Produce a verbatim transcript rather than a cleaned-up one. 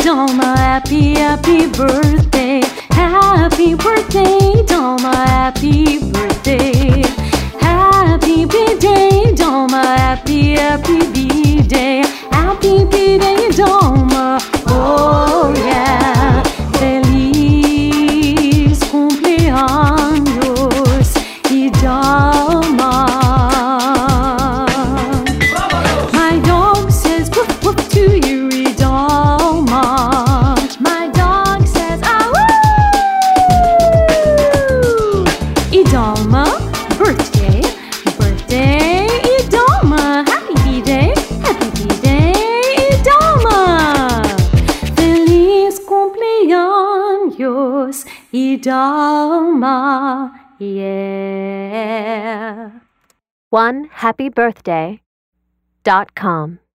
Dalma, happy, happy birthday. Happy birthday, Dalma, happy birthday. Happy B-Day, Dalma, happy, happy B-Day. Happy B-Day, Dalma, oh yeah. Feliz cumpleaños, Idalma. My dog says woof woof to you, Idalma. My dog says ah woo. Idalma, birthday, birthday, Idalma. Happy B-Day, happy B-Day, Idalma. Feliz cumpleaños, Idalma, yeah. one happy birthday dot com